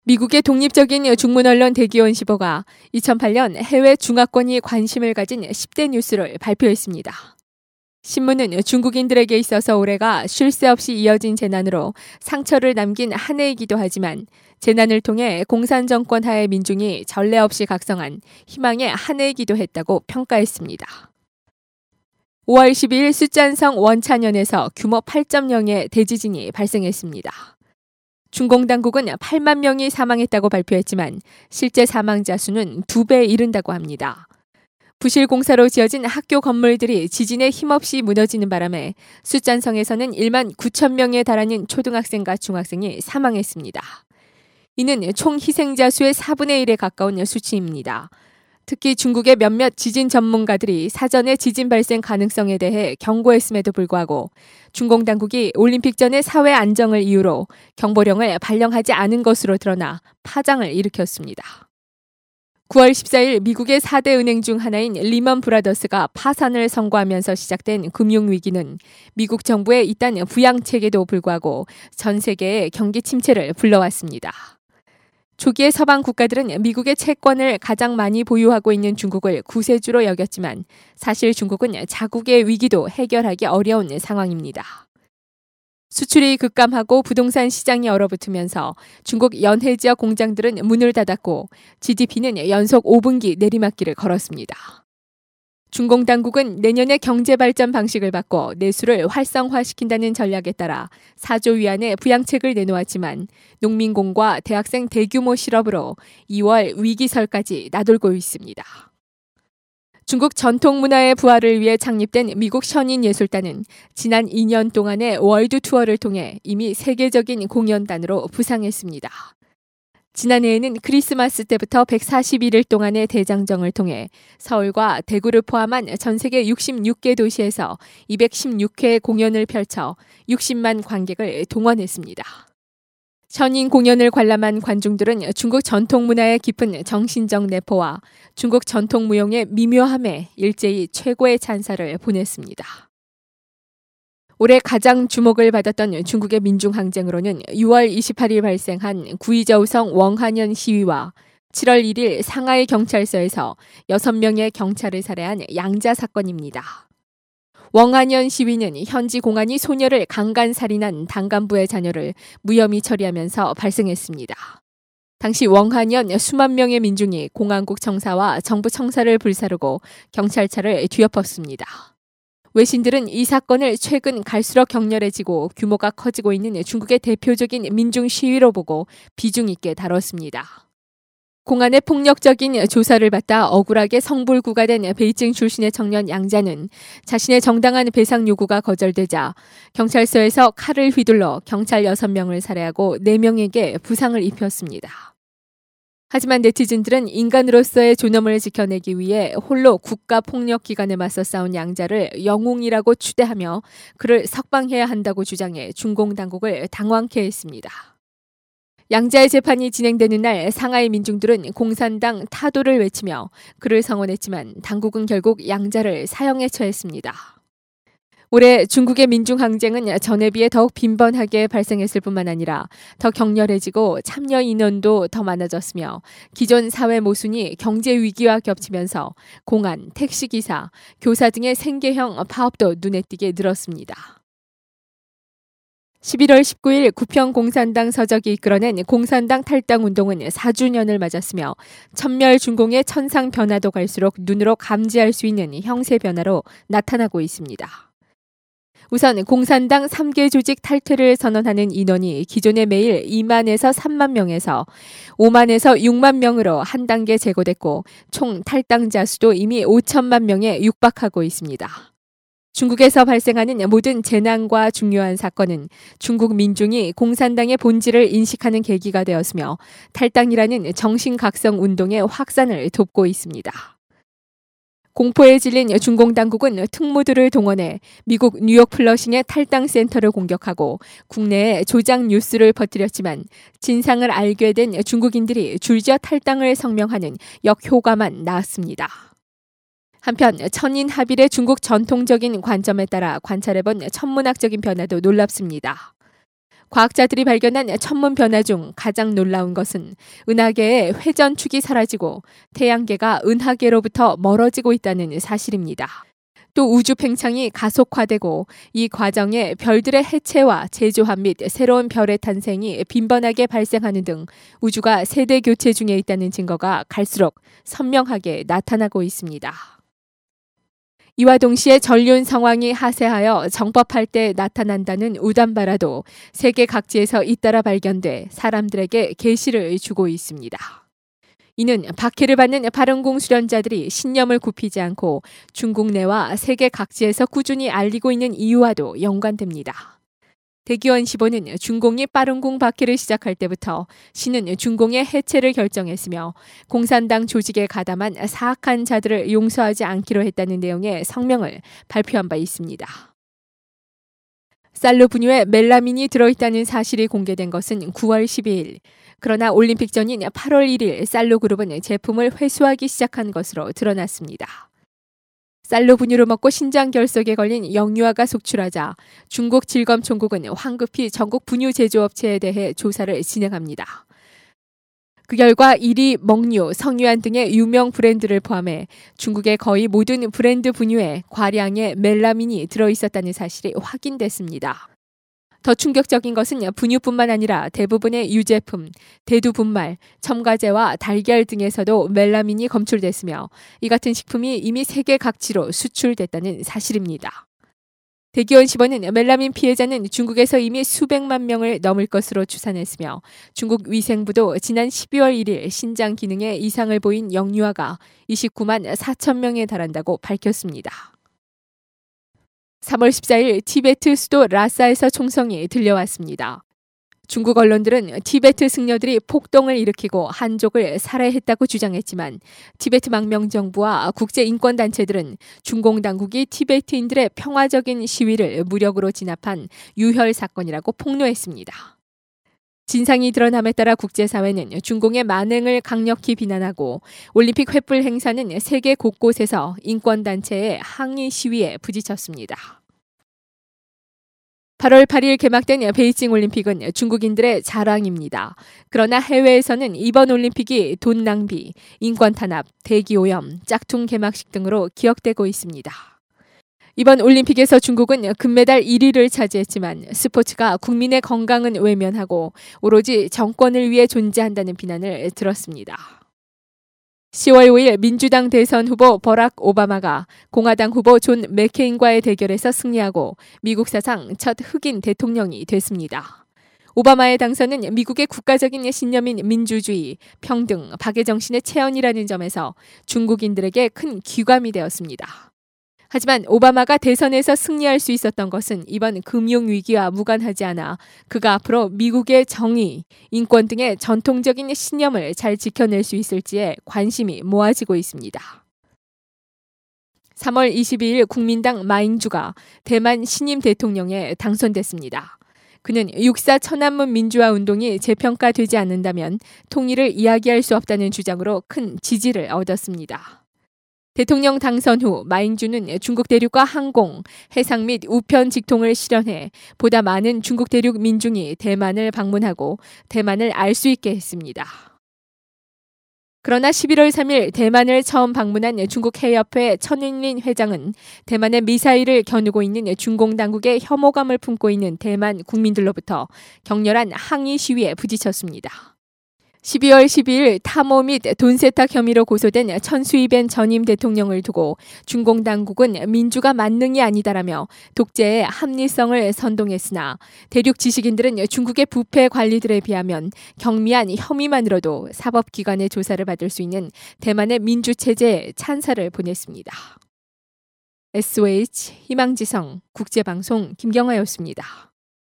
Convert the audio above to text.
미국의 독립적인 중문언론 대기원15가 2008년 해외 중화권이 관심을 가진 10대 뉴스를 발표했습니다. 신문은 중국인들에게 있어서 올해가 쉴 새 없이 이어진 재난으로 상처를 남긴 한 해이기도 하지만 재난을 통해 공산정권 하의 민중이 전례 없이 각성한 희망의 한 해이기도 했다고 평가했습니다. 5월 12일 숫잔성 원찬현에서 규모 8.0의 대지진이 발생했습니다. 중공 당국은 8만 명이 사망했다고 발표했지만 실제 사망자 수는 2배에 이른다고 합니다. 부실 공사로 지어진 학교 건물들이 지진에 힘없이 무너지는 바람에 숫잔성에서는 1만 9천 명에 달하는 초등학생과 중학생이 사망했습니다. 이는 총 희생자 수의 4분의 1에 가까운 수치입니다. 특히 중국의 몇몇 지진 전문가들이 사전에 지진 발생 가능성에 대해 경고했음에도 불구하고 중공 당국이 올림픽 전의 사회 안정을 이유로 경보령을 발령하지 않은 것으로 드러나 파장을 일으켰습니다. 9월 14일 미국의 4대 은행 중 하나인 리먼 브라더스가 파산을 선고하면서 시작된 금융위기는 미국 정부의 이딴 부양책에도 불구하고 전 세계의 경기 침체를 불러왔습니다. 초기에 서방 국가들은 미국의 채권을 가장 많이 보유하고 있는 중국을 구세주로 여겼지만 사실 중국은 자국의 위기도 해결하기 어려운 상황입니다. 수출이 급감하고 부동산 시장이 얼어붙으면서 중국 연해 지역 공장들은 문을 닫았고 GDP는 연속 5분기 내리막길을 걸었습니다. 중공 당국은 내년에 경제 발전 방식을 바꿔 내수를 활성화시킨다는 전략에 따라 4조 위안의 부양책을 내놓았지만 농민공과 대학생 대규모 실업으로 2월 위기설까지 나돌고 있습니다. 중국 전통 문화의 부활을 위해 창립된 미국 션인예술단은 지난 2년 동안의 월드 투어를 통해 이미 세계적인 공연단으로 부상했습니다. 지난해에는 크리스마스 때부터 141일 동안의 대장정을 통해 서울과 대구를 포함한 전 세계 66개 도시에서 216회 공연을 펼쳐 60만 관객을 동원했습니다. 션인 공연을 관람한 관중들은 중국 전통 문화의 깊은 정신적 내포와 중국 전통 무용의 미묘함에 일제히 최고의 찬사를 보냈습니다. 올해 가장 주목을 받았던 중국의 민중항쟁으로는 6월 28일 발생한 구이저우성 웡한연 시위와 7월 1일 상하이 경찰서에서 6명의 경찰을 살해한 양자 사건입니다. 웡한연 시위는 현지 공안이 소녀를 강간살인한 당간부의 자녀를 무혐의 처리하면서 발생했습니다. 당시 웡한연 수만 명의 민중이 공안국 청사와 정부 청사를 불사르고 경찰차를 뒤엎었습니다. 외신들은 이 사건을 최근 갈수록 격렬해지고 규모가 커지고 있는 중국의 대표적인 민중 시위로 보고 비중 있게 다뤘습니다. 공안의 폭력적인 조사를 받다 억울하게 성불구가 된 베이징 출신의 청년 양자는 자신의 정당한 배상 요구가 거절되자 경찰서에서 칼을 휘둘러 경찰 6명을 살해하고 4명에게 부상을 입혔습니다. 하지만 네티즌들은 인간으로서의 존엄을 지켜내기 위해 홀로 국가폭력기관에 맞서 싸운 양자를 영웅이라고 추대하며 그를 석방해야 한다고 주장해 중공 당국을 당황케 했습니다. 양자의 재판이 진행되는 날 상하이 민중들은 공산당 타도를 외치며 그를 성원했지만 당국은 결국 양자를 사형에 처했습니다. 올해 중국의 민중항쟁은 전에 비해 더욱 빈번하게 발생했을 뿐만 아니라 더 격렬해지고 참여 인원도 더 많아졌으며 기존 사회 모순이 경제 위기와 겹치면서 공안, 택시기사, 교사 등의 생계형 파업도 눈에 띄게 늘었습니다. 11월 19일 구평공산당 서적이 이끌어낸 공산당 탈당 운동은 4주년을 맞았으며 천멸중공의 천상 변화도 갈수록 눈으로 감지할 수 있는 형세 변화로 나타나고 있습니다. 우선 공산당 3개 조직 탈퇴를 선언하는 인원이 기존의 매일 2만에서 3만 명에서 5만에서 6만 명으로 한 단계 제고됐고 총 탈당자 수도 이미 5천만 명에 육박하고 있습니다. 중국에서 발생하는 모든 재난과 중요한 사건은 중국 민중이 공산당의 본질을 인식하는 계기가 되었으며 탈당이라는 정신각성 운동의 확산을 돕고 있습니다. 공포에 질린 중공 당국은 특무들을 동원해 미국 뉴욕 플러싱의 탈당 센터를 공격하고 국내에 조작 뉴스를 퍼뜨렸지만 진상을 알게 된 중국인들이 줄지어 탈당을 성명하는 역효과만 나왔습니다. 한편 천인 합일의 중국 전통적인 관점에 따라 관찰해본 천문학적인 변화도 놀랍습니다. 과학자들이 발견한 천문 변화 중 가장 놀라운 것은 은하계의 회전축이 사라지고 태양계가 은하계로부터 멀어지고 있다는 사실입니다. 또 우주 팽창이 가속화되고 이 과정에 별들의 해체와 재조합 및 새로운 별의 탄생이 빈번하게 발생하는 등 우주가 세대 교체 중에 있다는 증거가 갈수록 선명하게 나타나고 있습니다. 이와 동시에 전륜 상황이 하세하여 정법할 때 나타난다는 우담바라도 세계 각지에서 잇따라 발견돼 사람들에게 계시를 주고 있습니다. 이는 박해를 받는 발원공 수련자들이 신념을 굽히지 않고 중국 내와 세계 각지에서 꾸준히 알리고 있는 이유와도 연관됩니다. 대기원 15는 중공이 빠른공 박해를 시작할 때부터 신은 중공의 해체를 결정했으며 공산당 조직에 가담한 사악한 자들을 용서하지 않기로 했다는 내용의 성명을 발표한 바 있습니다. 살로 분유에 멜라민이 들어있다는 사실이 공개된 것은 9월 12일. 그러나 올림픽 전인 8월 1일 살로 그룹은 제품을 회수하기 시작한 것으로 드러났습니다. 살로 분유를 먹고 신장 결석에 걸린 영유아가 속출하자 중국 질검총국은 황급히 전국 분유 제조업체에 대해 조사를 진행합니다. 그 결과 1위 먹류, 성유한 등의 유명 브랜드를 포함해 중국의 거의 모든 브랜드 분유에 과량의 멜라민이 들어있었다는 사실이 확인됐습니다. 더 충격적인 것은 분유뿐만 아니라 대부분의 유제품, 대두 분말, 첨가제와 달걀 등에서도 멜라민이 검출됐으며 이 같은 식품이 이미 세계 각지로 수출됐다는 사실입니다. 대기원 10원은 멜라민 피해자는 중국에서 이미 수백만 명을 넘을 것으로 추산했으며 중국 위생부도 지난 12월 1일 신장 기능에 이상을 보인 영유아가 29만 4천 명에 달한다고 밝혔습니다. 3월 14일 티베트 수도 라사에서 총성이 들려왔습니다. 중국 언론들은 티베트 승려들이 폭동을 일으키고 한족을 살해했다고 주장했지만 티베트 망명정부와 국제인권단체들은 중공 당국이 티베트인들의 평화적인 시위를 무력으로 진압한 유혈 사건이라고 폭로했습니다. 진상이 드러남에 따라 국제사회는 중공의 만행을 강력히 비난하고 올림픽 횃불 행사는 세계 곳곳에서 인권단체의 항의 시위에 부딪혔습니다. 8월 8일 개막된 베이징 올림픽은 중국인들의 자랑입니다. 그러나 해외에서는 이번 올림픽이 돈 낭비, 인권 탄압, 대기 오염, 짝퉁 개막식 등으로 기억되고 있습니다. 이번 올림픽에서 중국은 금메달 1위를 차지했지만 스포츠가 국민의 건강은 외면하고 오로지 정권을 위해 존재한다는 비난을 들었습니다. 10월 5일 민주당 대선 후보 버락 오바마가 공화당 후보 존 맥케인과의 대결에서 승리하고 미국 사상 첫 흑인 대통령이 됐습니다. 오바마의 당선은 미국의 국가적인 신념인 민주주의, 평등, 박애 정신의 체현이라는 점에서 중국인들에게 큰 귀감이 되었습니다. 하지만 오바마가 대선에서 승리할 수 있었던 것은 이번 금융위기와 무관하지 않아 그가 앞으로 미국의 정의, 인권 등의 전통적인 신념을 잘 지켜낼 수 있을지에 관심이 모아지고 있습니다. 3월 22일 국민당 마잉주가 대만 신임 대통령에 당선됐습니다. 그는 육사 천안문 민주화 운동이 재평가되지 않는다면 통일을 이야기할 수 없다는 주장으로 큰 지지를 얻었습니다. 대통령 당선 후 마잉주는 중국 대륙과 항공, 해상 및 우편 직통을 실현해 보다 많은 중국 대륙 민중이 대만을 방문하고 대만을 알 수 있게 했습니다. 그러나 11월 3일 대만을 처음 방문한 중국 해협회 천윈린 회장은 대만의 미사일을 겨누고 있는 중공 당국의 혐오감을 품고 있는 대만 국민들로부터 격렬한 항의 시위에 부딪혔습니다. 12월 12일 탐호 및 돈 세탁 혐의로 고소된 천수이벤 전임 대통령을 두고 중공 당국은 민주가 만능이 아니다라며 독재의 합리성을 선동했으나 대륙 지식인들은 중국의 부패 관리들에 비하면 경미한 혐의만으로도 사법기관의 조사를 받을 수 있는 대만의 민주체제에 찬사를 보냈습니다. SOH 희망지성 국제방송 김경아였습니다.